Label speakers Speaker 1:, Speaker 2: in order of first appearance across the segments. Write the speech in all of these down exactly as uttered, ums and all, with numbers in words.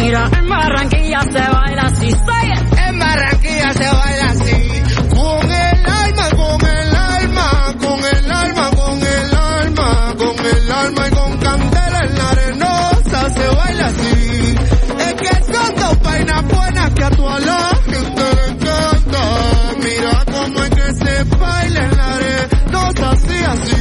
Speaker 1: Mira, en Barranquilla se baila así, say it.
Speaker 2: En Barranquilla se baila así. Con el alma, con el alma, con el alma, con el alma, con el alma y con candela en la arenosa se baila así. Es que son dos vainas buenas que a toda la gente le encanta. Mira cómo es que se baila en la arenosa así, así.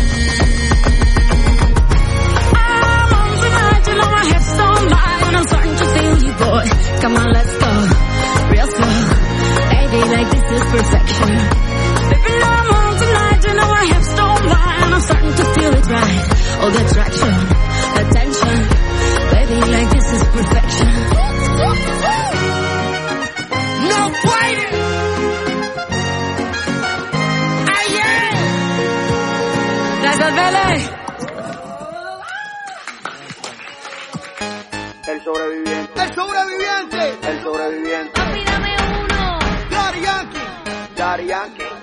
Speaker 1: I'm on tonight, you know my hips don't lie, and I'm starting to feel you, boy. Come on, let's go, real slow. Baby, like this is perfection. Baby, I'm on tonight, you know my hips don't lie, and I'm starting to feel it right. All the attraction, the tension. Baby, like this is perfection.
Speaker 2: No fighting. Ayer.
Speaker 1: Gracias, Vélez.
Speaker 3: El sobreviviente,
Speaker 2: El sobreviviente.
Speaker 3: el sobreviviente.
Speaker 1: Papi, dame uno.
Speaker 2: Daddy Yankee.
Speaker 3: Daddy Yankee.